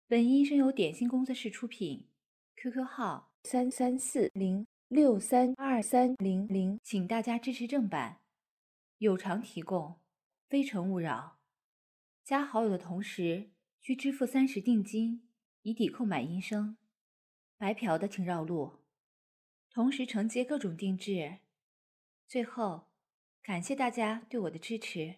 本音声由点心工作室出品，QQ 号33406323000，请大家支持正版，有偿提供，非诚勿扰。加好友的同时需支付30定金，以抵购买音声。白嫖的请绕路，同时承接各种定制。最后，感谢大家对我的支持。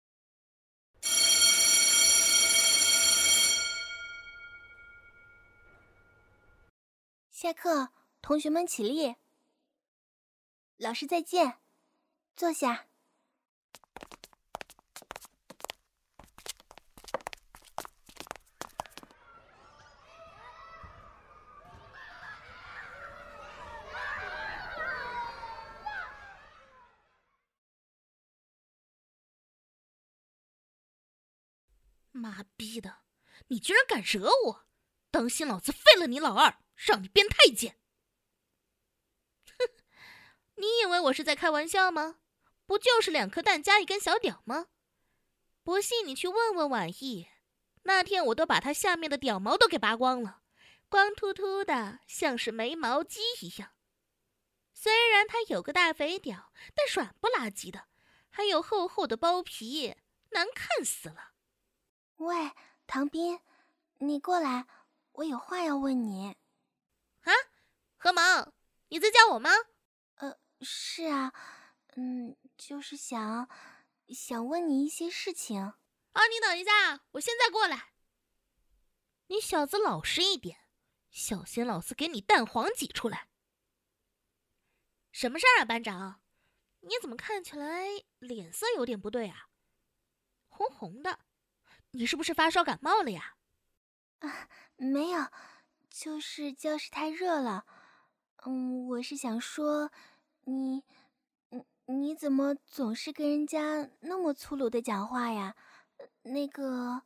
下课，同学们起立。老师再见，坐下。 妈逼的，你居然敢惹我！当心老子废了你老二，让你变太监！哼，你以为我是在开玩笑吗？不就是2颗蛋加1根小屌吗？不信你去问问婉意，那天我都把他下面的屌毛都给拔光了，光秃秃的，像是没毛鸡一样。虽然他有个大肥屌，但软不拉几的，还有厚厚的包皮，难看死了。 喂，唐斌，你过来，我有话要问你。 啊，何芒，你在叫我吗？ 是啊，就是想问你一些事情。 啊，你等一下，我现在过来。你小子老实一点，小心老子给你蛋黄挤出来。什么事儿啊，班长？你怎么看起来脸色有点不对啊？红红的，你是不是发烧感冒了呀？ 没有，就是教室太热了。我是想说，你怎么总是跟人家那么粗鲁的讲话呀？那个，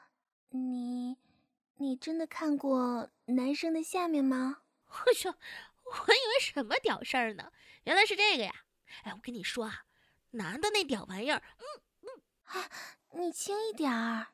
你真的看过男生的下面吗？ 我说，我以为什么屌事儿呢？原来是这个呀！哎，我跟你说啊，男的那屌玩意儿， 你轻一点儿。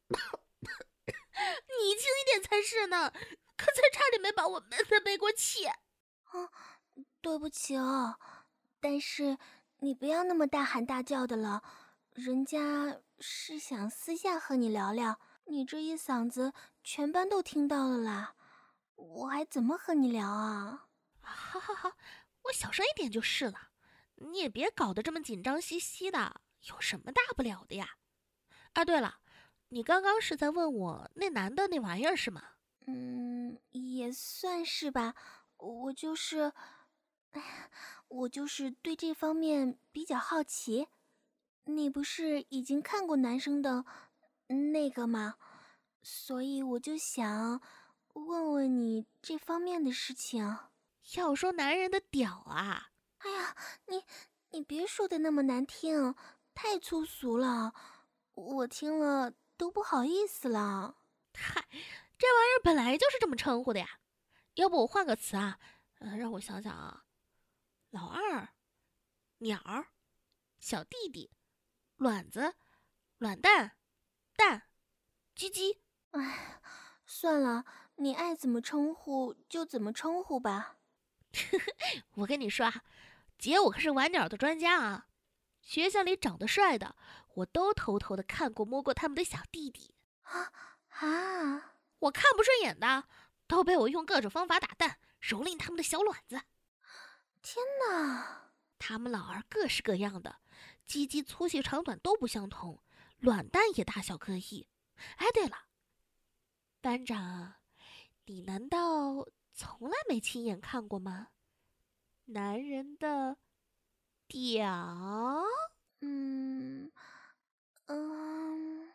你轻一点才是呢！刚才差点没把我闷的背过气。 对不起哦，但是你不要那么大喊大叫的了，人家是想私下和你聊聊，你这一嗓子全班都听到了啦，我还怎么和你聊啊？ 好好好，我小声一点就是了。你也别搞得这么紧张兮兮的，有什么大不了的呀？啊，对了，你刚刚是在问我那男的那玩意儿是吗？ 也算是吧，我就是，哎呀，我就是对这方面比较好奇。你不是已经看过男生的那个吗？所以我就想问问你这方面的事情。 要说男人的屌啊， 哎呀，你别说的那么难听，太粗俗了，我听了都不好意思了。 嗨，这玩意儿本来就是这么称呼的呀。要不我换个词啊？让我想想啊，老二、鸟儿、小弟弟、卵子、卵蛋、蛋、鸡鸡。 哎，算了，你爱怎么称呼就怎么称呼吧。 我跟你说啊，姐我可是玩鸟的专家啊。学校里长得帅的，我都偷偷的看过摸过他们的小弟弟。 啊！ 我看不顺眼的，都被我用各种方法打蛋，蹂躏他们的小卵子。 天哪！ 他们老二各式各样的，鸡鸡粗细长短都不相同，卵蛋也大小各异。哎，对了，班长，你难道从来没亲眼看过吗？男人的屌？ 嗯嗯，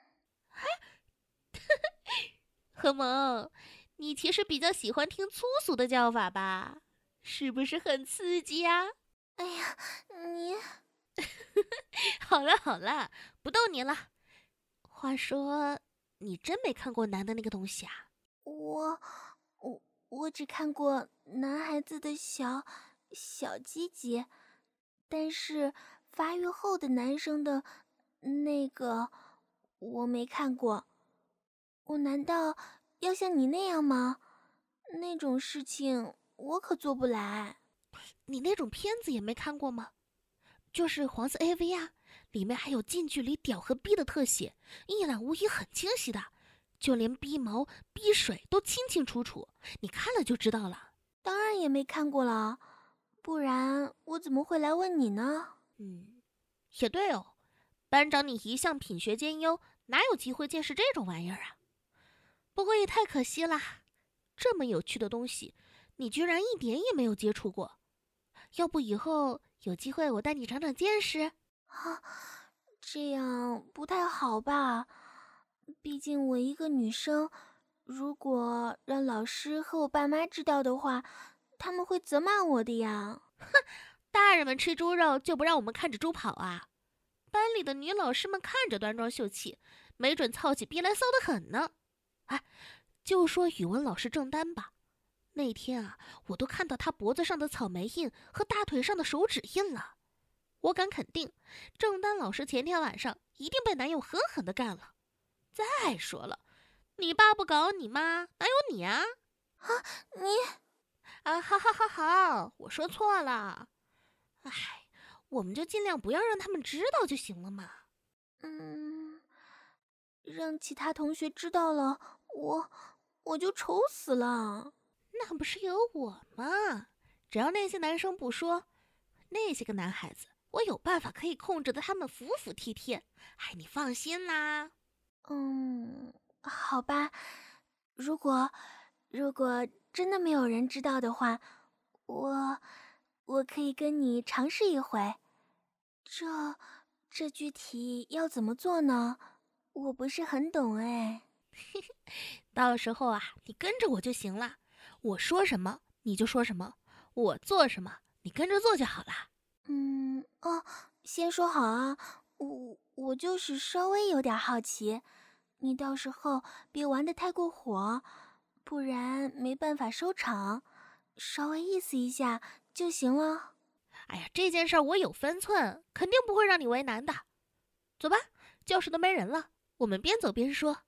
何萌，你其实比较喜欢听粗俗的叫法吧？是不是很刺激呀？ 哎呀，你好了好了，不逗你了。话说，你真没看过男的那个东西啊？ 我我只看过男孩子的小鸡鸡，但是发育后的男生的那个我没看过。我难道要像你那样吗？那种事情我可做不来。 你那种片子也没看过吗？就是黄色 AV 啊，里面还有近距离屌和逼的特写，一览无遗，很清晰的，就连逼毛、逼水都清清楚楚，你看了就知道了。 当然也没看过了，不然我怎么会来问你呢？ 也对哦，班长你一向品学兼优，哪有机会见识这种玩意儿啊？不过也太可惜啦，这么有趣的东西，你居然一点也没有接触过。要不以后有机会我带你长长见识？ 啊，这样不太好吧？毕竟我一个女生，如果让老师和我爸妈知道的话，他们会责骂我的呀。 大人们吃猪肉就不让我们看着猪跑啊？班里的女老师们看着端庄秀气，没准操起逼来骚得很呢。哎，就说语文老师郑丹吧，那天啊，我都看到他脖子上的草莓印和大腿上的手指印了。我敢肯定，郑丹老师前天晚上一定被男友狠狠地干了。再说了，你爸不搞你妈，哪有你啊？ 啊，你啊，好，我说错了。哎，我们就尽量不要让他们知道就行了嘛。 让其他同学知道了，我就愁死了。 那不是有我吗？只要那些男生不说，那些个男孩子，我有办法可以控制的他们服服帖帖。哎，你放心啦。 好吧，如果真的没有人知道的话，我可以跟你尝试一回。这具体要怎么做呢？我不是很懂哎。 到时候啊，你跟着我就行了。我说什么你就说什么，我做什么你跟着做就好了。 先说好啊，我就是稍微有点好奇，你到时候别玩得太过火，不然没办法收场，稍微意思一下就行了。 哎呀，这件事儿我有分寸，肯定不会让你为难的。走吧，教室都没人了，我们边走边说。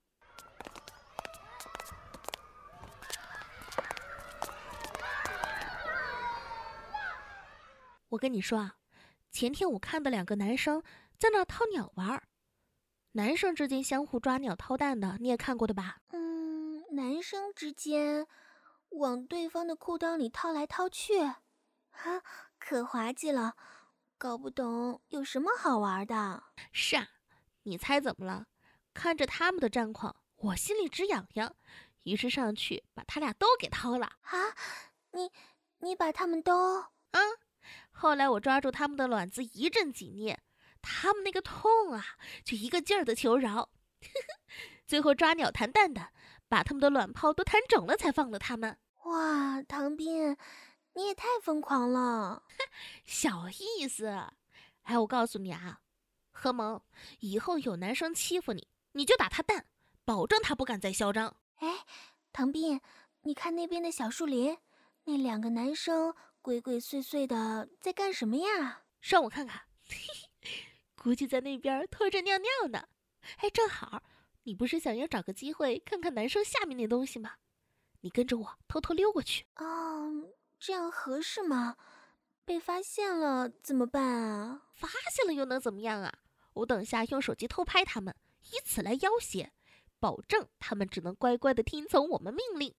我跟你说啊，前天我看到2个男生在那掏鸟玩，男生之间相互抓鸟掏蛋的，你也看过的吧？ 男生之间往对方的裤裆里掏来掏去，哈，可滑稽了，搞不懂有什么好玩的。 是啊，你猜怎么了？看着他们的战况，我心里直痒痒，于是上去把他俩都给掏了。 啊，你把他们都…… 后来我抓住他们的卵子一阵挤捏，他们那个痛啊，就一个劲儿的求饶。最后抓鸟弹蛋的，把他们的卵泡都弹肿了才放了他们。 哇，唐斌，你也太疯狂了。 小意思。哎，我告诉你啊，何萌，以后有男生欺负你，你就打他蛋，保证他不敢再嚣张。 哎，唐斌，你看那边的小树林，那2个男生鬼鬼祟祟的在干什么呀？ 让我看看，估计在那边偷着尿尿呢。哎，正好，你不是想要找个机会看看男生下面那东西吗？你跟着我偷偷溜过去。 这样合适吗？被发现了怎么办啊？ 发现了又能怎么样啊？我等下用手机偷拍他们，以此来要挟，保证他们只能乖乖的听从我们命令。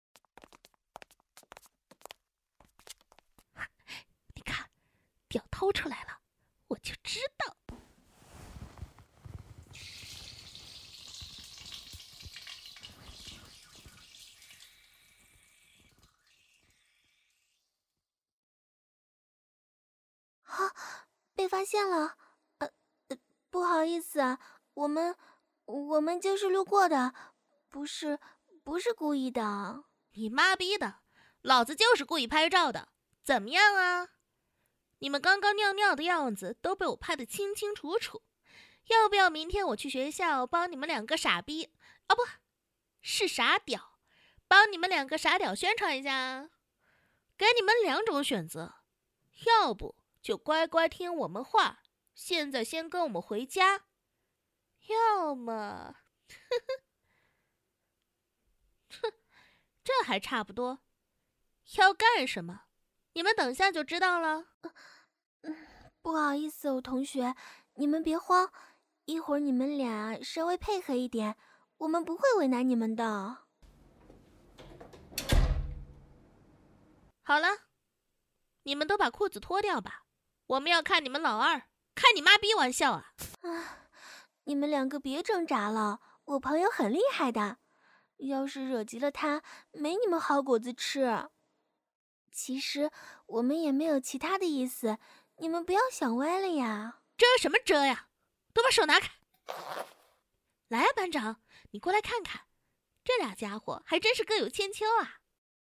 你看，屌掏出来了，我就知道。 被发现了，不好意思啊，我们就是路过的，不是故意的。 你妈逼的，老子就是故意拍照的，怎么样啊？你们刚刚尿尿的样子都被我拍得清清楚楚，要不要明天我去学校帮你们2个傻逼，不是傻屌，帮你们2个傻屌宣传一下？给你们2种选择，要不就乖乖听我们话，现在先跟我们回家，要么还差不多。要干什么？你们等下就知道了。 不好意思哦，同学，你们别慌，一会儿你们俩稍微配合一点，我们不会为难你们的。 好了，你们都把裤子脱掉吧，我们要看你们老二，开你妈逼玩笑啊！ 你们两个别挣扎了，我朋友很厉害的，要是惹急了他，没你们好果子吃。其实我们也没有其他的意思，你们不要想歪了呀。 遮什么遮呀？都把手拿开！来啊，班长，你过来看看，这俩家伙还真是各有千秋啊！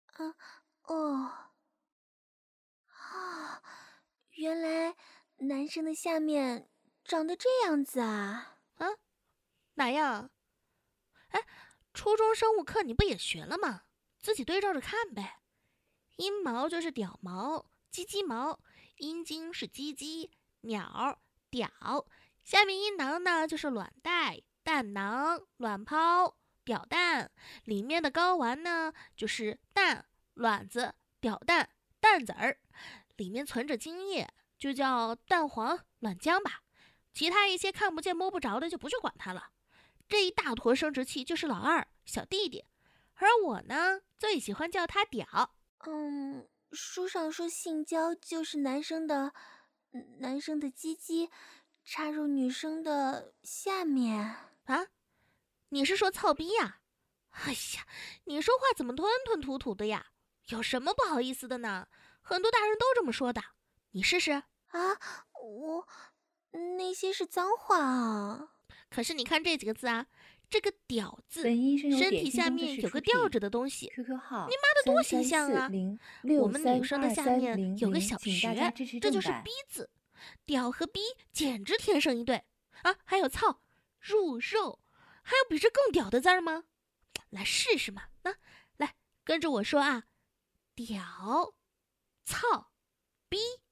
原来男生的下面长得这样子啊？ 哪样？哎，初中生物课你不也学了吗？自己对照着看呗。阴毛就是屌毛，鸡鸡毛，阴茎是鸡鸡，鸟屌，下面阴囊呢就是卵袋、蛋囊、卵泡、屌蛋，里面的睾丸呢就是蛋、卵子、屌蛋、蛋子儿，里面存着精液，就叫蛋黄、卵浆吧。其他一些看不见摸不着的就不去管它了。这一大坨生殖器就是老二小弟弟，而我呢最喜欢叫他屌。 书上说性交就是男生的鸡鸡插入女生的下面啊？你是说操逼呀？哎呀，你说话怎么吞吞吐吐的呀？有什么不好意思的呢？很多大人都这么说的，你试试啊！那些是脏话啊。 可是你看这几个字啊，这个屌字， 本医生身体下面有个吊着的东西， QQ 号你妈的多形象啊！我们女生的下面有个小请大家支持这就是正版逼字，屌和逼简直天生一对啊！还有操、入肉，还有比这更屌的字儿吗？来试试嘛！来跟着我说啊，屌、操、逼。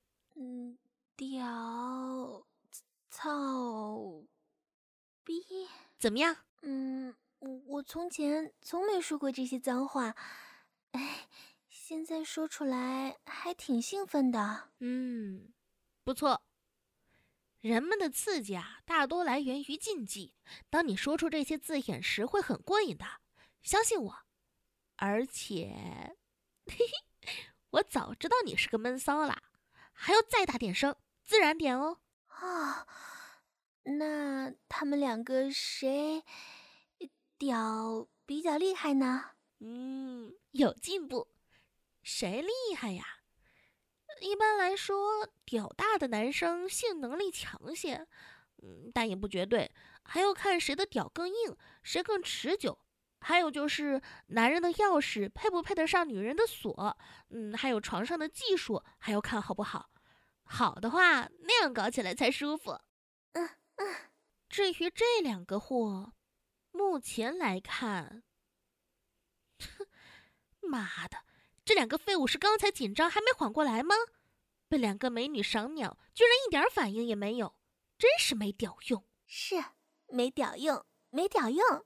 屌、操、逼。 怎么样？ 我从前从没说过这些脏话，现在说出来还挺兴奋的。 不错。人们的刺激啊，大多来源于禁忌。当你说出这些字眼时，会很过瘾的，相信我。而且，我早知道你是个闷骚啦，还要再大点声，自然点哦。 那他们两个谁屌比较厉害呢？ 有进步。谁厉害呀？一般来说，屌大的男生性能力强些，但也不绝对，还要看谁的屌更硬，谁更持久。还有就是男人的钥匙配不配得上女人的锁，还有床上的技术还要看好不好。好的话，那样搞起来才舒服。至于这两个货，目前来看，妈的，这两个废物是刚才紧张还没缓过来吗？被两个美女赏鸟，居然一点反应也没有，真是没屌用。 是，没屌用，没屌用。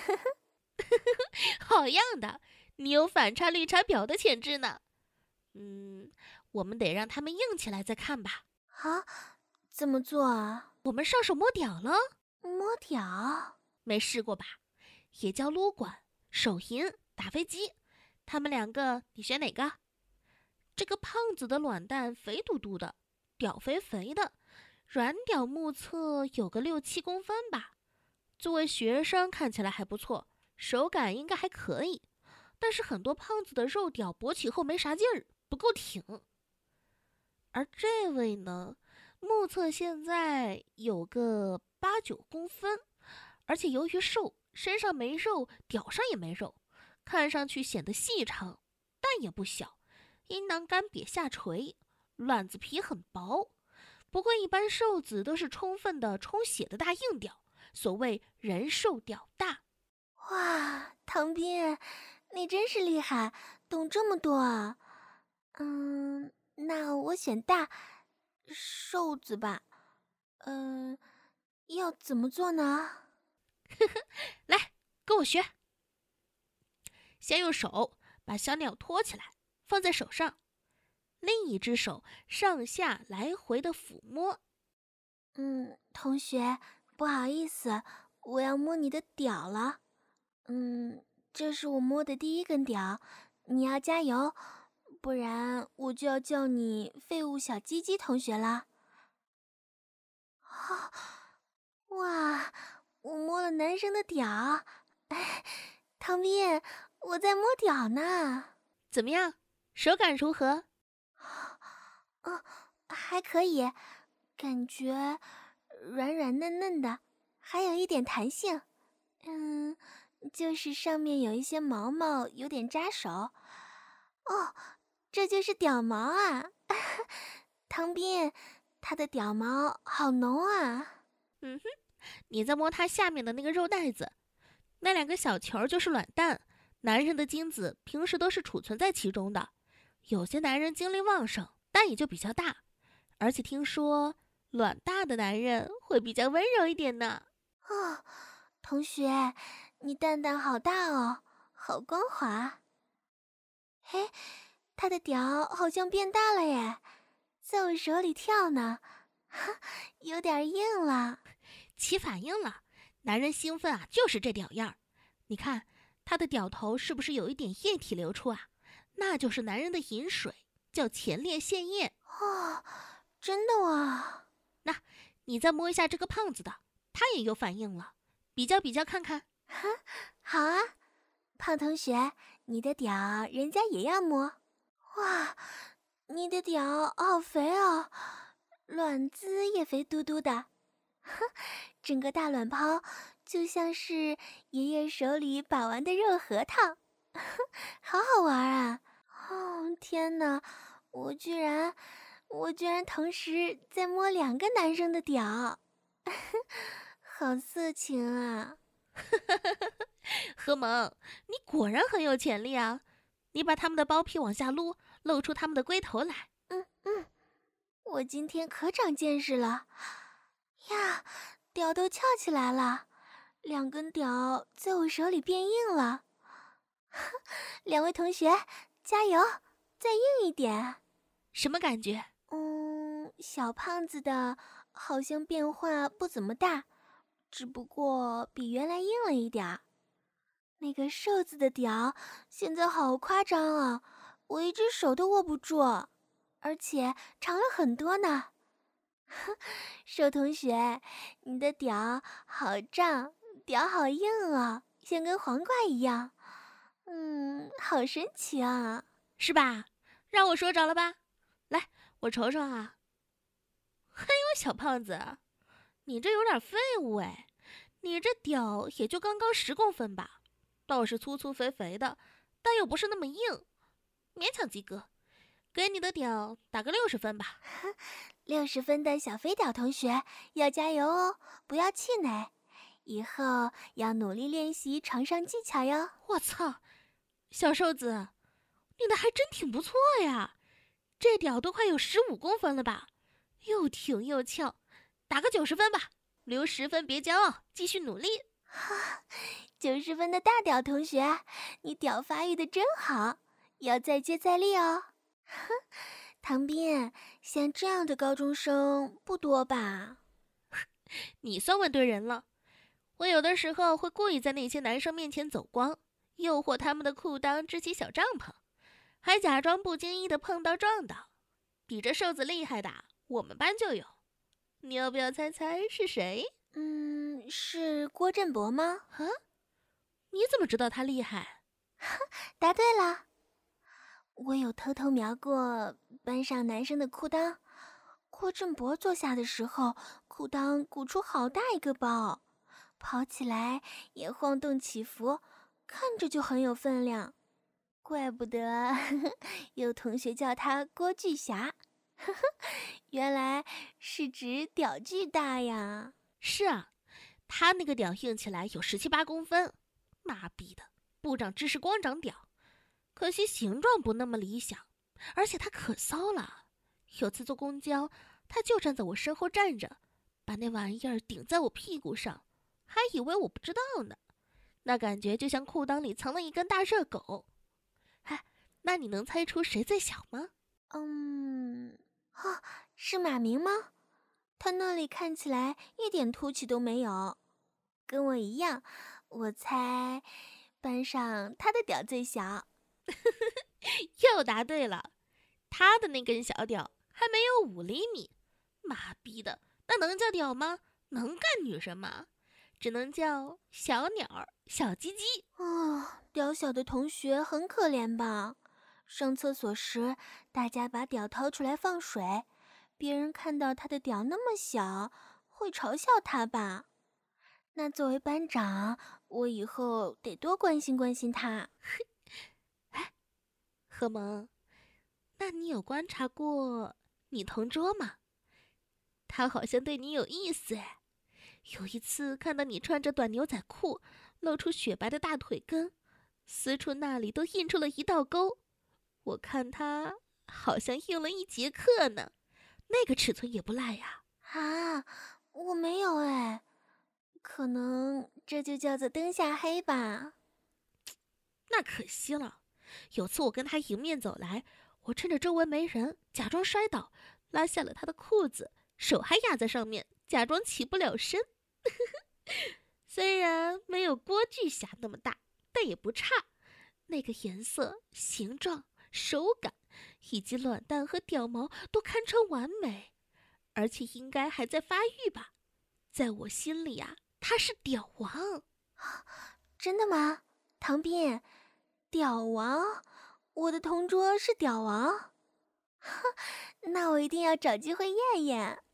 好样的，你有反差绿茶婊的潜质呢。我们得让他们硬起来再看吧。 怎么做啊？ 我们上手摸屌了。 摸屌？ 没试过吧？也叫撸管、手淫、打飞机。他们两个，你选哪个？这个胖子的卵蛋肥嘟嘟的，屌肥肥的，软屌目测有个6-7公分吧。作为学生看起来还不错，手感应该还可以。但是很多胖子的肉屌勃起后没啥劲儿，不够挺。而这位呢，目测现在有个8-9公分，而且由于瘦，身上没肉，屌上也没肉，看上去显得细长，但也不小，阴囊干瘪下垂，卵子皮很薄。不过一般瘦子都是充分的充血的大硬屌，所谓人瘦屌大。 哇，唐斌，你真是厉害，懂这么多啊。那我选大瘦子吧。要怎么做呢？ 来，跟我学。先用手把把小鸟托起来，放在手上，另一只手上下来回的抚摸。 同学，不好意思，我要摸你的屌了。这是我摸的第一根屌，你要加油，不然我就要叫你废物小鸡鸡同学了。哇，我摸了男生的屌。唐斌，我在摸屌呢。 怎么样，手感如何？ 还可以，感觉软软嫩嫩的，还有一点弹性。就是上面有一些毛毛，有点扎手。这就是屌毛啊！唐斌，他的屌毛好浓啊。 你在摸它下面的那个肉袋子，那2个小球就是卵蛋，男人的精子平时都是储存在其中的。有些男人精力旺盛，蛋也就比较大，而且听说卵大的男人会比较温柔一点呢。 同学，你蛋蛋好大哦，好光滑。嘿，他的屌好像变大了耶，在我手里跳呢，有点硬了。 起反应了，男人兴奋啊，就是这屌样儿。你看他的屌头是不是有一点液体流出啊？那就是男人的饮水，叫前列腺液。 真的啊？ 那你再摸一下这个胖子的，他也有反应了，比较看看。 好啊，胖同学，你的屌人家也要摸。哇，你的屌好肥哦，卵子也肥嘟嘟的，整个大卵泡就像是爷爷手里把玩的肉核桃，好好玩啊！天哪，我居然同时在摸2个男生的屌，好色情啊！ 何萌，你果然很有潜力啊！你把他们的包皮往下撸，露出他们的龟头来。 我今天可长见识了呀，屌都翘起来了，2根屌在我手里变硬了。2位同学加油，再硬一点。 什么感觉？ 小胖子的好像变化不怎么大，只不过比原来硬了一点。那个瘦子的屌现在好夸张啊，我一只手都握不住，而且长了很多呢。瘦同学，你的屌好胀，屌好硬啊，像跟黄瓜一样。好神奇啊， 是吧？让我说着了吧？来，我瞅瞅啊。哎呦，小胖子，你这有点废物哎！你这屌也就刚刚10公分吧，倒是粗粗肥肥的，但又不是那么硬，勉强及格。给你的屌打个60分吧。 60分的小飞屌同学要加油哦，不要气馁，以后要努力练习床上技巧哟。 我操，小瘦子，你的还真挺不错呀，这屌都快有15公分了吧，又挺又翘，打个90分吧，留10分别骄傲，继续努力。 90分的大屌同学，你屌发育的真好，要再接再厉哦。唐斌，像这样的高中生不多吧？ 你算问对人了，我有的时候会故意在那些男生面前走光，诱惑他们的裤裆支起小帐篷，还假装不经意的碰到撞到。比这瘦子厉害的，我们班就有。你要不要猜猜是谁？ 是郭振博吗？ 你怎么知道他厉害？ 答对了。我有偷偷瞄过班上男生的裤裆，郭振博坐下的时候，裤裆鼓出好大一个包，跑起来也晃动起伏，看着就很有分量。怪不得有同学叫他郭巨侠，原来是指屌巨大呀。 是啊，他那个屌硬起来有17、8公分，妈逼的，不长知识光长屌。可惜形状不那么理想，而且他可骚了。有次坐公交，他就站在我身后站着，把那玩意儿顶在我屁股上，还以为我不知道呢。那感觉就像裤裆里藏了一根大热狗。哎， 那你能猜出谁最小吗？ 是马明吗？他那里看起来一点凸起都没有，跟我一样。我猜班上他的屌最小。 又答对了，他的那根小屌还没有5厘米。妈逼的，那能叫屌吗？能干女人吗？只能叫小鸟、小鸡鸡。 屌小的同学很可怜吧？上厕所时，大家把屌掏出来放水，别人看到他的屌那么小，会嘲笑他吧？那作为班长，我以后得多关心关心他。 哎，何萌，那你有观察过你同桌吗？他好像对你有意思哎。有一次看到你穿着短牛仔裤，露出雪白的大腿根，私处那里都印出了一道沟。我看他好像用了1节课呢，那个尺寸也不赖呀。 我没有哎，可能这就叫做灯下黑吧。 那可惜了。有次我跟他迎面走来，我趁着周围没人，假装摔倒，拉下了他的裤子，手还压在上面，假装起不了身。虽然没有郭巨侠那么大，但也不差。那个颜色、形状、手感以及卵蛋和屌毛都堪称完美，而且应该还在发育吧。在我心里啊，他是屌王。 真的吗？唐斌，屌王？我的同桌是屌王？那我一定要找机会验验。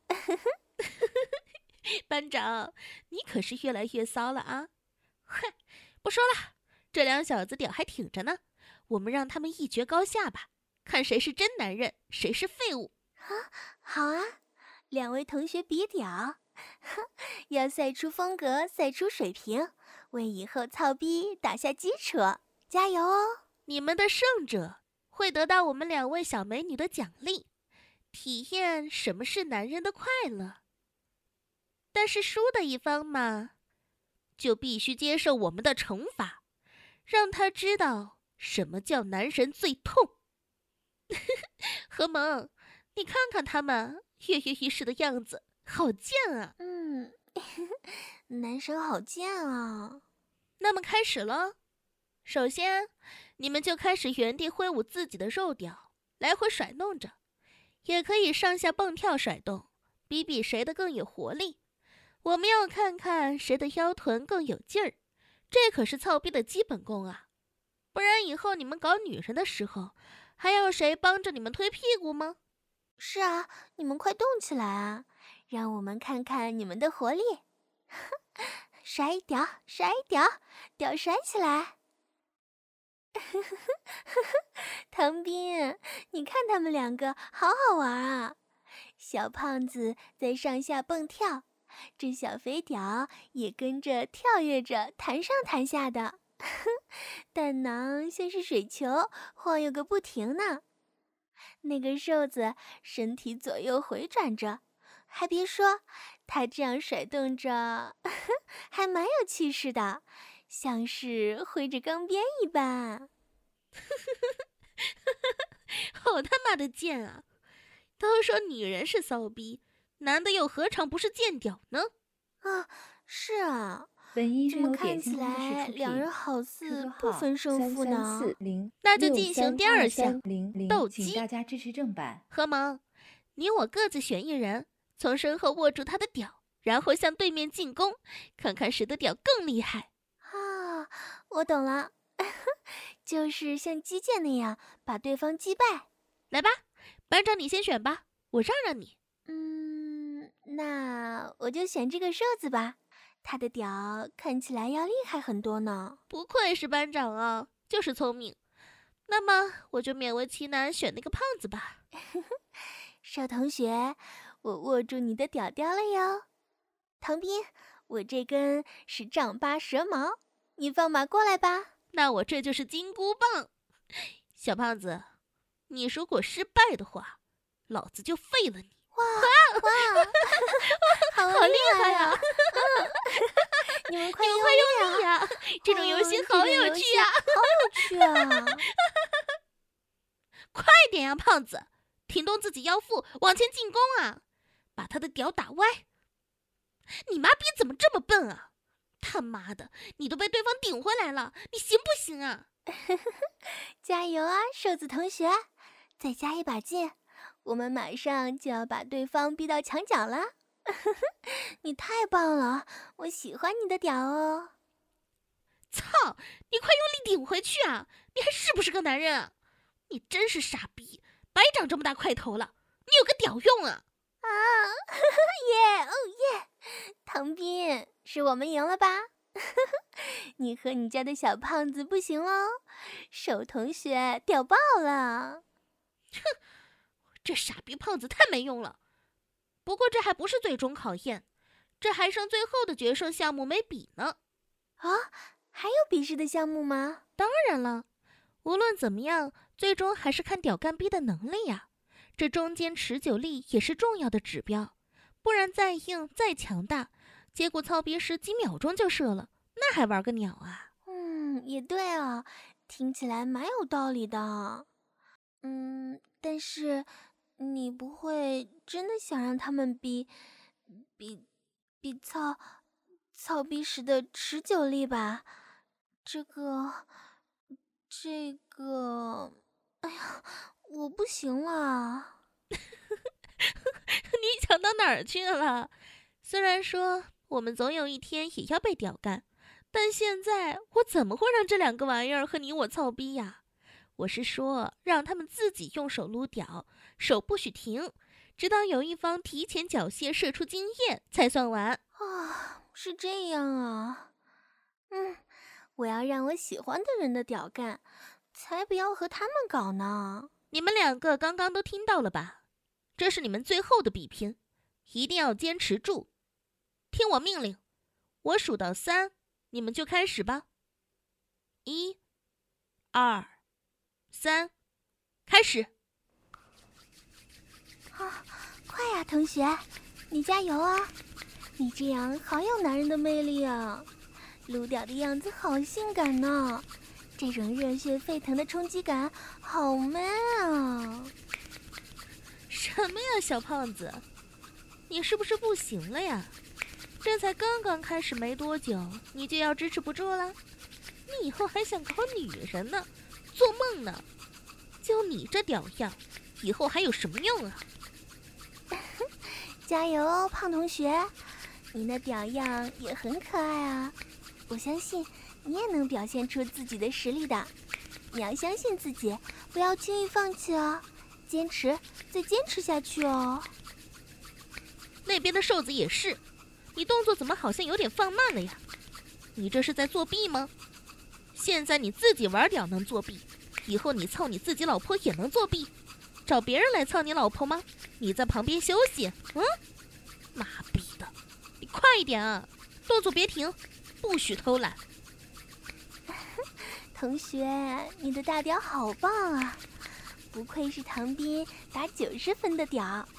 班长，你可是越来越骚了啊！哼，不说了，这2小子屌还挺着呢，我们让他们一决高下吧，看谁是真男人，谁是废物。 好啊，2位同学比屌，要赛出风格，赛出水平，为以后操逼打下基础，加油哦！ 你们的胜者会得到我们2位小美女的奖励，体验什么是男人的快乐。但是输的一方嘛，就必须接受我们的惩罚，让他知道什么叫男人最痛。何萌，你看看他们跃跃欲试的样子，好贱啊！ 男神好贱啊！ 那么开始了，首先，你们就开始原地挥舞自己的肉屌，来回甩弄着，也可以上下蹦跳甩动，比比谁的更有活力。我们要看看谁的腰臀更有劲儿，这可是操逼的基本功啊！不然以后你们搞女人的时候，还要谁帮着你们推屁股吗？ 是啊，你们快动起来啊，让我们看看你们的活力！甩屌，甩屌，屌甩起来！唐斌，你看他们2个好好玩啊！小胖子在上下蹦跳，这小肥屌也跟着跳跃着弹上弹下的，蛋囊像是水球晃悠个不停呢。那个瘦子身体左右回转着，还别说，他这样甩动着还蛮有气势的，像是挥着钢鞭一般。 好他妈的贱啊！都说女人是骚逼，男的又何尝不是贱屌呢？ 是啊， 本音怎么看起来2人好似不分胜负呢？ 那就进行第2项斗鸡。 请大家支持正版。 何萌，你我各自选一人，从身后握住他的屌，然后向对面进攻，看看谁的屌更厉害。 我懂了，就是像击剑那样把对方击败。 来吧，班长你先选吧，我让让你。 那我就选这个瘦子吧，他的屌看起来要厉害很多呢。 不愧是班长啊，就是聪明。那么我就勉为其难选那个胖子吧。 瘦同学，我握住你的屌屌了哟。唐斌，我这根是丈八蛇矛，你放马过来吧。 那我这就是金箍棒。小胖子，你如果失败的话，老子就废了你。 哇，好厉害啊！ 你们快用力啊！这种游戏好有趣啊！ 好有趣啊！ 点呀，胖子！挺动自己腰腹，往前进攻啊！把他的屌打歪！你妈逼怎么这么笨啊？他妈的，你都被对方顶回来了，你行不行啊？ 加油啊，瘦子同学！再加一把劲，我们马上就要把对方逼到墙角了。你太棒了，我喜欢你的屌哦！ 操！你快用力顶回去啊！你还是不是个男人啊？你真是傻逼，白长这么大块头了，你有个屌用啊！ 啊，耶，哦耶！唐斌，是我们赢了吧？你和你家的小胖子不行喽，瘦同学屌爆了！ 哼，这傻逼胖子太没用了。不过这还不是最终考验，这还剩最后的决胜项目没比呢。 啊，还有比试的项目吗？ 当然了，无论怎么样，最终还是看屌干逼的能力呀。这中间持久力也是重要的指标，不然再硬再强大，结果操逼时几秒钟就射了，那还玩个鸟啊？ 也对啊，听起来蛮有道理的。但是你不会真的想让他们比操逼时的持久力吧？这个，哎呀，我不行了。 你想到哪儿去了？虽然说我们总有一天也要被屌干，但现在我怎么会让这两个玩意儿和你我操逼呀？我是说，让他们自己用手撸屌，手不许停，直到有一方提前缴械射出精液才算完。 啊，是这样啊。我要让我喜欢的人的屌干，才不要和他们搞呢。 你们两个刚刚都听到了吧？这是你们最后的比拼，一定要坚持住。听我命令，我数到3，你们就开始吧。1、2、3，开始！ 啊，快呀，同学，你加油啊！你这样好有男人的魅力啊，撸屌的样子好性感呢，这种热血沸腾的冲击感好 man 啊！ 什么呀，小胖子，你是不是不行了呀？这才刚刚开始没多久，你就要支持不住了？你以后还想搞女人呢？做梦呢！就你这屌样，以后还有什么用啊？ 加油哦，胖同学，你的屌样也很可爱啊！我相信你也能表现出自己的实力的。你要相信自己，不要轻易放弃哦，坚持，再坚持下去哦。 那边的瘦子也是，你动作怎么好像有点放慢了呀？你这是在作弊吗？现在你自己玩屌能作弊，以后你操你自己老婆也能作弊？找别人来操你老婆吗？你在旁边休息。妈逼的，你快一点啊！动作别停，不许偷懒。 同学，你的大屌好棒啊！不愧是唐斌打90分的屌。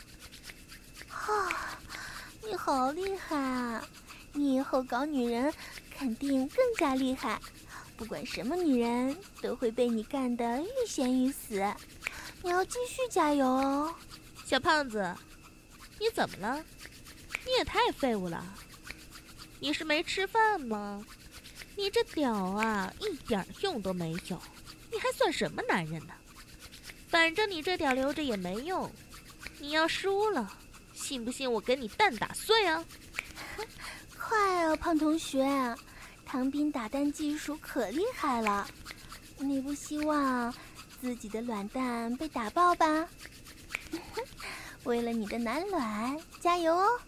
你好厉害啊！你以后搞女人肯定更加厉害，不管什么女人都会被你干得欲仙欲死。你要继续加油哦！ 小胖子，你怎么了？你也太废物了！你是没吃饭吗？你这屌啊，一点用都没有，你还算什么男人呢？反正你这屌留着也没用，你要输了，信不信我给你蛋打碎啊？ 快啊，胖同学，唐斌打蛋技术可厉害了，你不希望自己的卵蛋被打爆吧？为了你的男卵，加油哦！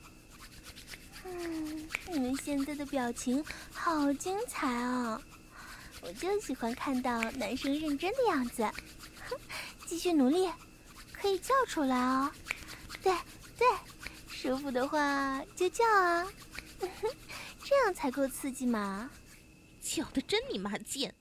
你们现在的表情好精彩啊！我就喜欢看到男生认真的样子。继续努力，可以叫出来哦。对，舒服的话就叫啊，这样才够刺激嘛！ 叫的真你妈贱！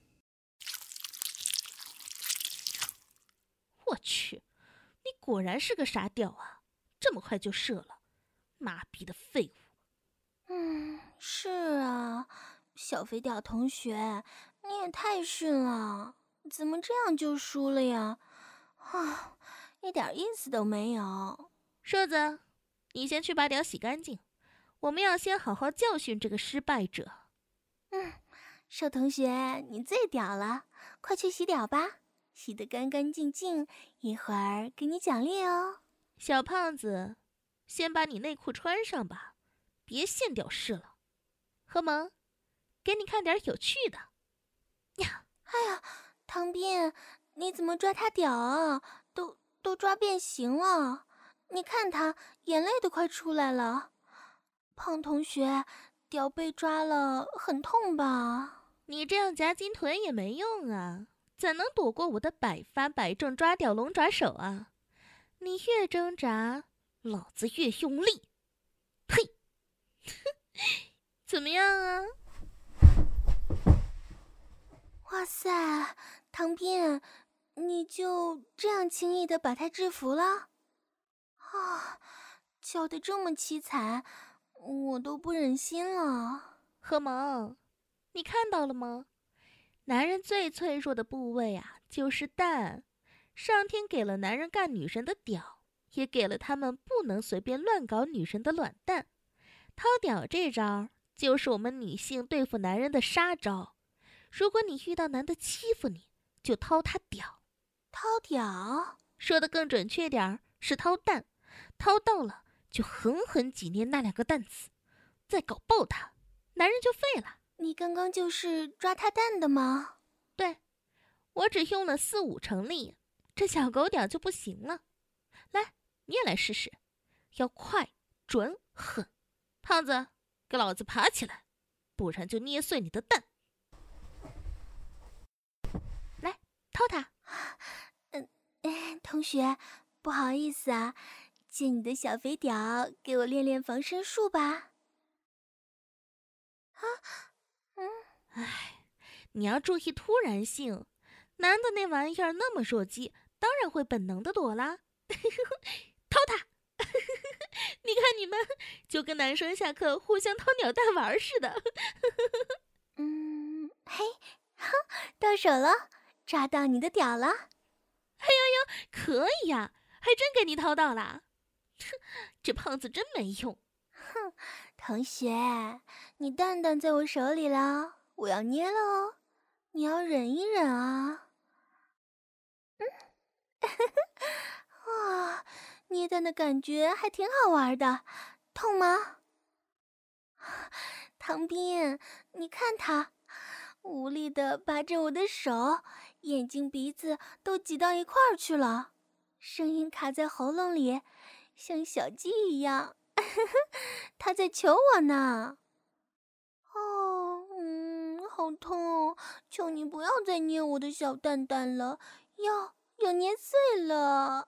我去，你果然是个傻屌啊！这么快就射了，妈逼的废物！ 是啊，小肥屌同学，你也太逊了，怎么这样就输了呀？ 啊，一点意思都没有。 瘦子，你先去把屌洗干净，我们要先好好教训这个失败者。 瘦同学，你最屌了，快去洗屌吧，洗得干干净净，一会儿给你奖励哦。 小胖子，先把你内裤穿上吧，别现屌式了。何萌，给你看点有趣的。呀， 哎呀，唐斌，你怎么抓他屌啊？都抓变形了，你看他眼泪都快出来了。胖同学，屌被抓了，很痛吧？ 你这样夹紧腿也没用啊，怎能躲过我的百发百中抓屌龙爪手啊？你越挣扎，老子越用力。嘿，怎么样啊？ 哇塞，唐斌，你就这样轻易的把他制服了？啊，叫得这么凄惨，我都不忍心了。 何萌，你看到了吗？男人最脆弱的部位啊，就是蛋。上天给了男人干女人的屌，也给了他们不能随便乱搞女人的卵蛋。掏屌这招，就是我们女性对付男人的杀招。如果你遇到男的欺负你，就掏他屌。 掏屌？ 说的更准确点儿，是掏蛋。掏到了，就狠狠挤捏那2个蛋子，再搞爆他，男人就废了。 你刚刚就是抓他蛋的吗？ 对，我只用了4、5成力，这小狗屌就不行了。来，你也来试试，要快、准、狠。胖子，给老子爬起来，不然就捏碎你的蛋。来，掏它。 同学，不好意思啊，借你的小肥屌给我练练防身术吧。 唉，你要注意突然性，男的那玩意儿那么弱鸡，当然会本能的躲啦。掏它！你看你们就跟男生下课互相掏鸟蛋玩似的。 嘿，到手了，抓到你的屌了。 哎呦呦，可以呀，还真给你掏到了。这胖子真没用。 同学，你蛋蛋在我手里了，我要捏了哦，你要忍一忍啊。哇，捏蛋的感觉还挺好玩的，痛吗？唐斌，你看他无力地扒着我的手，眼睛鼻子都挤到一块儿去了，声音卡在喉咙里，像小鸡一样。他在求我呢。哦，好痛！求你不要再捏我的小蛋蛋了，要捏碎了。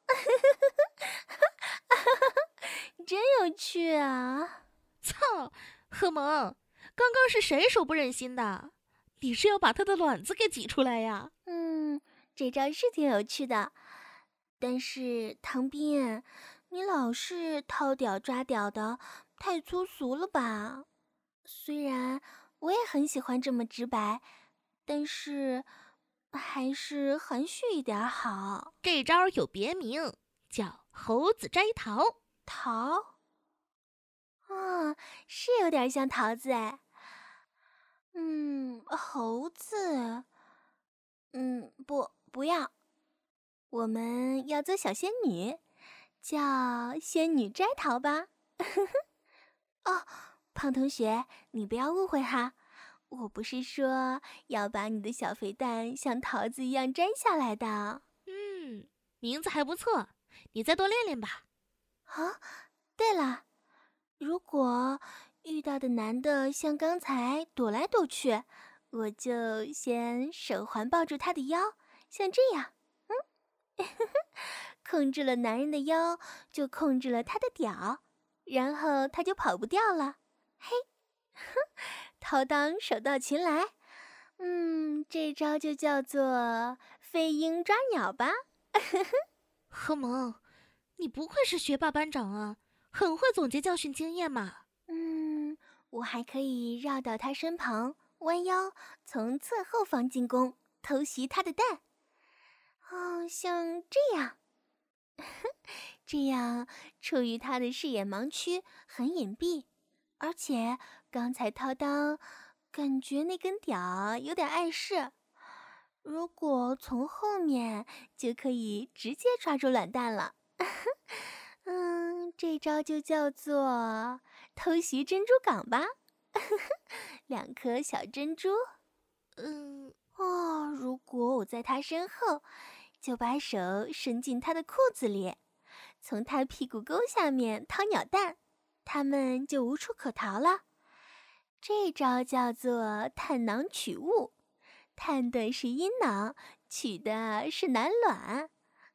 真有趣啊！ 操，何萌，刚刚是谁手不忍心的？你是要把他的卵子给挤出来呀？ 这招是挺有趣的，但是唐斌，你老是掏屌抓屌的，太粗俗了吧？虽然我也很喜欢这么直白，但是还是含蓄一点好。 这招有别名，叫猴子摘桃。 桃？是有点像桃子哎。猴子。不要，我们要做小仙女，叫仙女摘桃吧。哦，胖同学，你不要误会哈，我不是说要把你的小肥蛋像桃子一样摘下来的。 名字还不错，你再多练练吧。 啊，对了，如果遇到的男的像刚才躲来躲去，我就先手环抱住他的腰，像这样，控制了男人的腰，就控制了他的屌，然后他就跑不掉了。嘿，掏裆手到擒来，这招就叫做飞鹰抓鸟吧。 何萌，你不愧是学霸班长啊，很会总结教训经验嘛。 我还可以绕到他身旁，弯腰从侧后方进攻，偷袭他的蛋。 像这样。这样处于他的视野盲区，很隐蔽，而且刚才掏裆，感觉那根屌有点碍事。如果从后面，就可以直接抓住卵蛋了。这招就叫做偷袭珍珠港吧。2颗小珍珠。如果我在他身后，就把手伸进他的裤子里，从他屁股沟下面掏鸟蛋，他们就无处可逃了。这招叫做探囊取物，探的是阴囊，取的是男卵。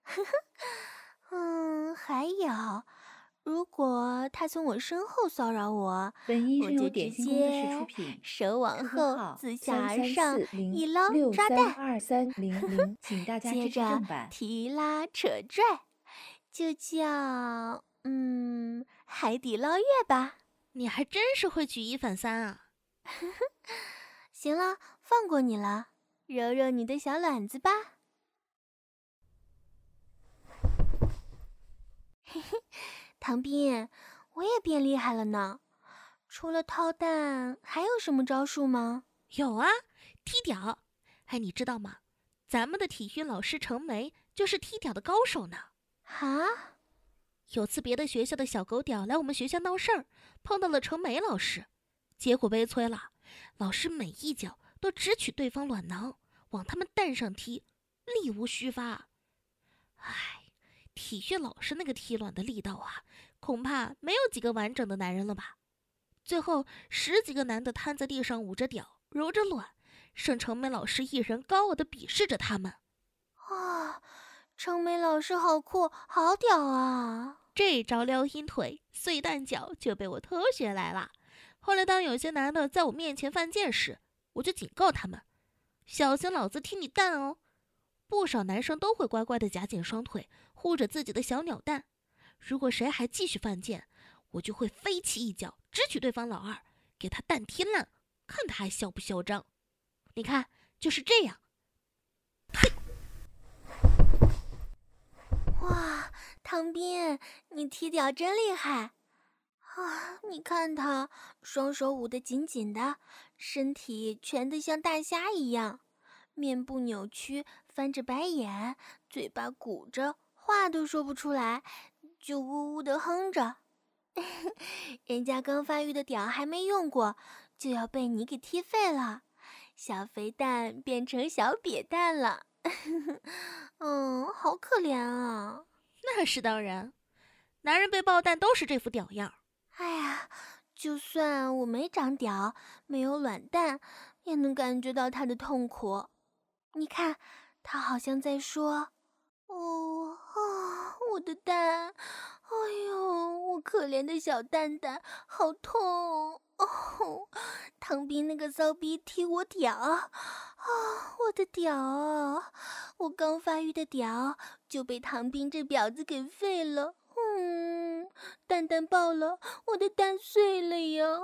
还有，如果他从我身后骚扰我， 本音我就直接手往后自下而上一捞抓蛋 ，632300，请大家支持正版。 接着提拉扯拽，就叫海底捞月吧。 你还真是会举一反三啊！ 行了，放过你了，揉揉你的小卵子吧。嘿嘿，唐斌，我也变厉害了呢。除了掏蛋，还有什么招数吗？ 有啊，踢屌。哎，你知道吗？咱们的体育老师程梅就是踢屌的高手呢。 哈？ 有次别的学校的小狗屌来我们学校闹事儿，碰到了程梅老师，结果悲催了，老师每一脚都直取对方卵囊，往他们蛋上踢，力无虚发。哎，体育老师那个踢卵的力道啊，恐怕没有几个完整的男人了吧。最后10几个男的瘫在地上捂着屌揉着卵，剩程梅老师一人高傲地鄙视着他们。 程梅老师好酷，好屌啊！ 这招撩阴腿碎蛋脚就被我偷学来了。后来当有些男的在我面前犯贱时，我就警告他们，小心老子踢你蛋哦。不少男生都会乖乖地夹紧双腿护着自己的小鸟蛋，如果谁还继续犯贱，我就会飞起一脚直取对方老二，给他蛋踢烂，看他还嚣不嚣张。你看，就是这样。 哇，唐斌，你踢屌真厉害啊！你看他双手捂得紧紧的，身体蜷得像大虾一样，面部扭曲，翻着白眼，嘴巴鼓着，话都说不出来，就呜呜地哼着。人家刚发育的屌还没用过，就要被你给踢废了，小肥蛋变成小瘪蛋了。好可怜啊！ 那是当然，男人被爆蛋都是这副屌样。 哎呀，就算我没长屌，没有卵蛋，也能感觉到他的痛苦。你看，他好像在说：“我的蛋，哎呦，我可怜的小蛋蛋，好痛哦！唐斌那个骚逼踢我屌。”我的屌啊！我刚发育的屌就被唐斌这婊子给废了。蛋蛋爆了，我的蛋碎了呀！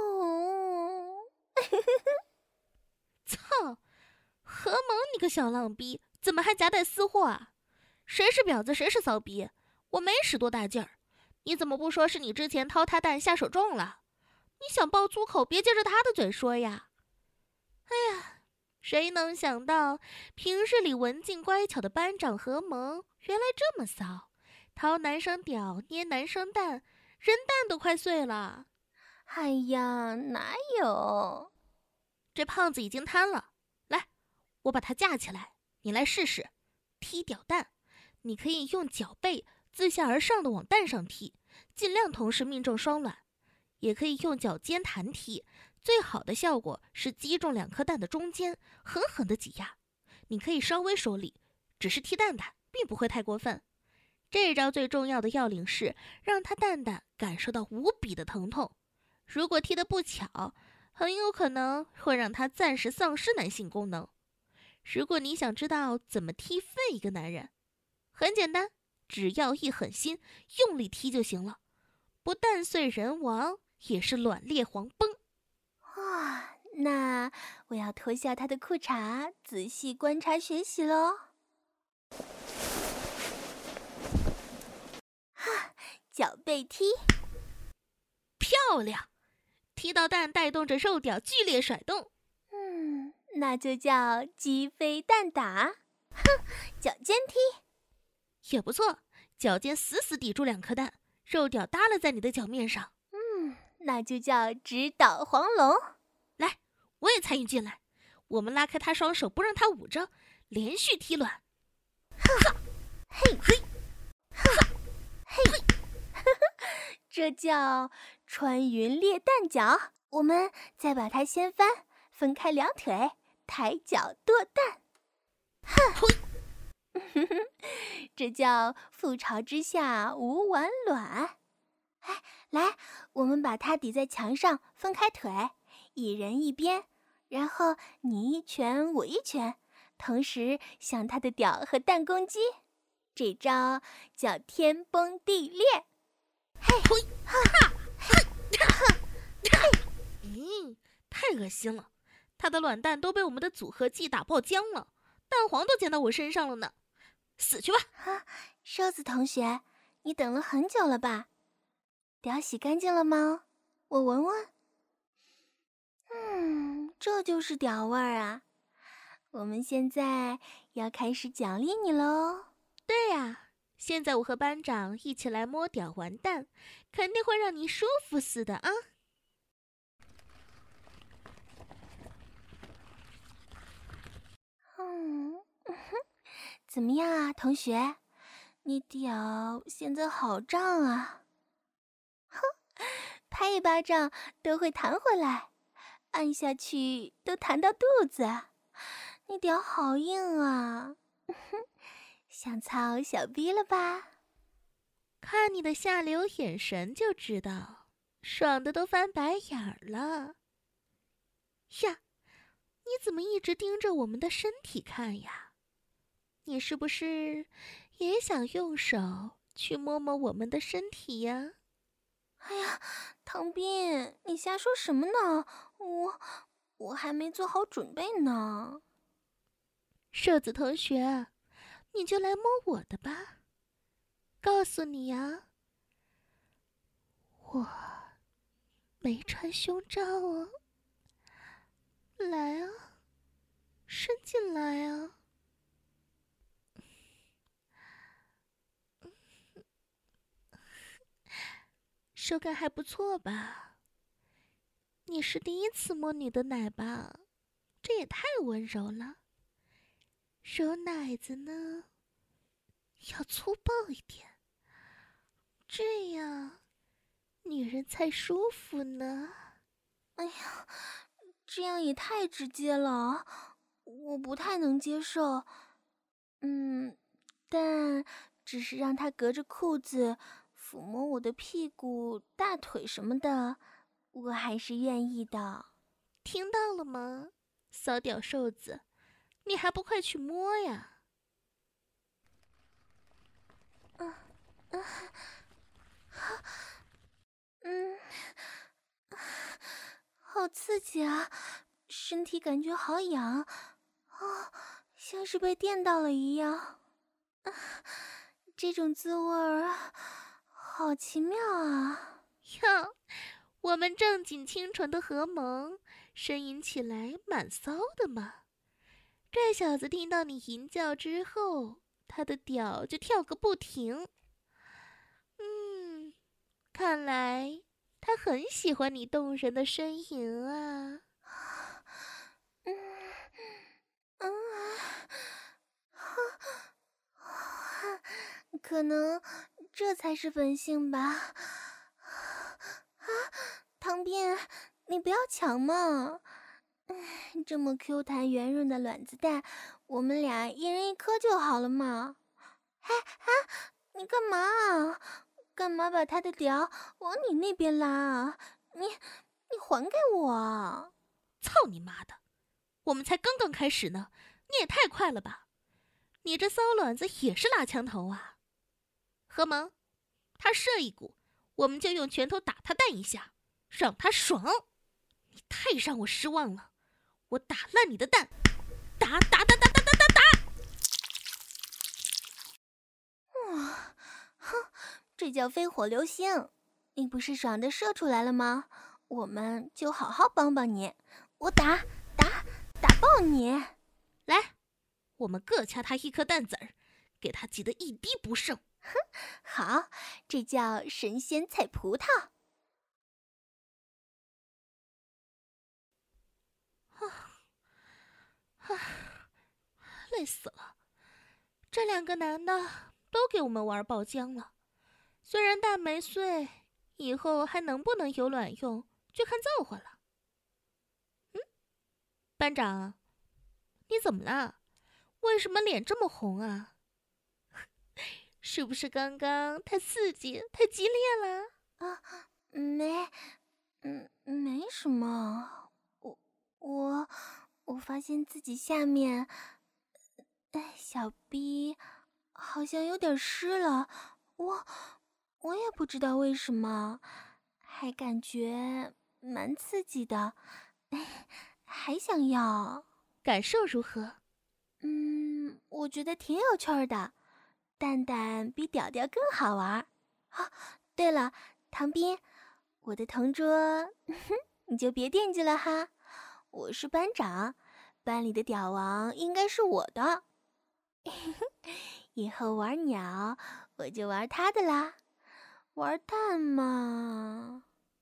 操！何萌，你个小浪逼，怎么还夹带私货啊？谁是婊子，谁是骚逼？我没使多大劲儿，你怎么不说是你之前掏他蛋下手重了？你想爆粗口，别接着他的嘴说呀！哎呀！谁能想到，平日里文静乖巧的班长何萌，原来这么骚，掏男生屌，捏男生蛋，人蛋都快碎了。 哎呀，哪有？ 这胖子已经瘫了，来，我把他架起来，你来试试。踢屌蛋，你可以用脚背自下而上的往蛋上踢，尽量同时命中双卵，也可以用脚尖弹踢。最好的效果是击中2颗蛋的中间，狠狠地挤压。你可以稍微收力，只是踢蛋蛋，并不会太过分。这招最重要的要领是让他蛋蛋感受到无比的疼痛。如果踢得不巧，很有可能会让他暂时丧失男性功能。如果你想知道怎么踢废一个男人，很简单，只要一狠心，用力踢就行了。不蛋碎人亡，也是卵裂黄崩。 那我要脱下他的裤衩，仔细观察学习喽。 背踢。 漂亮！踢到蛋带动着肉屌剧烈甩动。 那就叫鸡飞蛋打。哼，脚尖踢也不错，脚尖死死抵住2颗蛋，肉屌耷拉在你的脚面上。 那就叫直捣黄龙。 来，我也参与进来，我们拉开他双手，不让他捂着，连续踢卵。 嘿嘿，嘿，这叫穿云裂蛋脚。我们再把它掀翻，分开2腿，抬脚剁蛋。这叫覆巢之下无完卵。来，我们把它抵在墙上，分开腿，一人一边，然后你一拳我一拳，同时向它的屌和蛋攻击。这招叫天崩地裂。嘿，哈， 太恶心了！它的卵蛋都被我们的组合技打爆浆了，蛋黄都溅到我身上了呢。死去吧！ 瘦子同学，你等了很久了吧？屌洗干净了吗？我闻闻。这就是屌味儿啊！我们现在要开始奖励你喽。 对呀，现在我和班长一起来摸屌玩蛋，肯定会让你舒服死的啊！ 怎么样啊，同学？你屌现在好胀啊！拍一巴掌都会弹回来，按下去都弹到肚子。你屌好硬啊！想操小逼了吧？ 看你的下流眼神就知道，爽的都翻白眼儿了。呀，你怎么一直盯着我们的身体看呀？你是不是也想用手去摸摸我们的身体呀？ 哎呀，唐斌，你瞎说什么呢？我还没做好准备呢。 瘦子同学，你就来摸我的吧。告诉你呀，我没穿胸罩啊。来啊，伸进来啊。手感还不错吧？你是第一次摸你的奶吧？这也太温柔了。揉奶子呢，要粗暴一点，这样女人才舒服呢。 哎呀，这样也太直接了，我不太能接受。但只是让他隔着裤子抚摸我的屁股、大腿什么的，我还是愿意的。 听到了吗，骚屌瘦子，你还不快去摸呀？ 好刺激啊！身体感觉好痒，像是被电到了一样。这种滋味儿好奇妙啊！ 哟，我们正经清纯的荷蒙，呻吟起来蛮骚的嘛。这小子听到你吟叫之后，他的屌就跳个不停。看来他很喜欢你动人的呻吟啊。 可能这才是本性吧。唐斌，你不要抢嘛！这么 Q 弹圆润的卵子蛋，我们俩一人一颗就好了嘛。你干嘛？干嘛把他的屌往你那边拉啊？你还给我！ 操你妈的！我们才刚刚开始呢，你也太快了吧！你这骚卵子也是拉枪头啊？何萌，他射一股，我们就用拳头打他蛋一下，让他爽。你太让我失望了，我打烂你的蛋！打！ 这叫飞火流星。你不是爽的射出来了吗？我们就好好帮帮你，我打爆你！ 来，我们各掐他一颗蛋子儿，给他挤得一滴不剩。 哼，好，这叫神仙采葡萄。 累死了！这2个男的都给我们玩爆浆了。虽然蛋没碎，以后还能不能有卵用，就看造化了。班长，你怎么了？为什么脸这么红啊？是不是刚刚太刺激、太激烈了？ 啊，没什么。我发现自己下面，小逼好像有点湿了。我也不知道为什么，还感觉蛮刺激的，还想要。 感受如何？ 我觉得挺有趣儿的，蛋蛋比屌屌更好玩。啊，对了，唐斌，我的同桌，你就别惦记了哈。我是班长，班里的屌王应该是我的。以后玩鸟，我就玩他的啦。玩蛋嘛。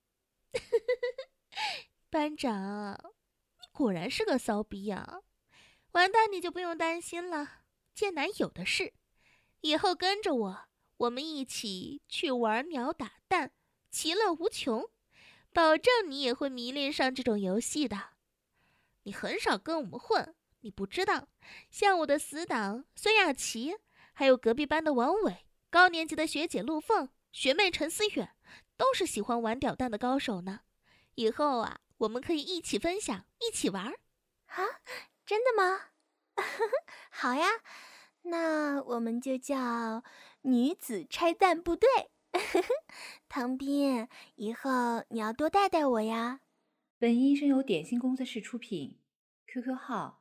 班长，你果然是个骚逼呀！完蛋，你就不用担心了，贱男有的是。以后跟着我，我们一起去玩鸟打蛋，其乐无穷，保证你也会迷恋上这种游戏的。你很少跟我们混，你不知道，像我的死党孙雅琪，还有隔壁班的王伟，高年级的学姐陆凤，学妹陈思远，都是喜欢玩屌蛋的高手呢。以后啊，我们可以一起分享，一起玩。 啊，真的吗？好呀，那我们就叫女子拆弹部队。唐斌，以后你要多带带我呀。 本音声由点心工作室出品 ，QQ 号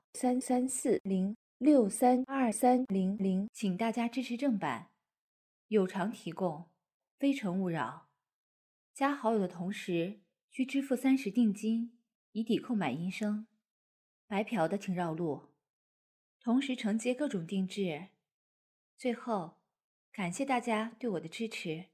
330632300，请大家支持正版，有偿提供，非诚勿扰。加好友的同时需支付30定金，以抵扣买音声。白嫖的请绕路，同时承接各种定制。最后，感谢大家对我的支持。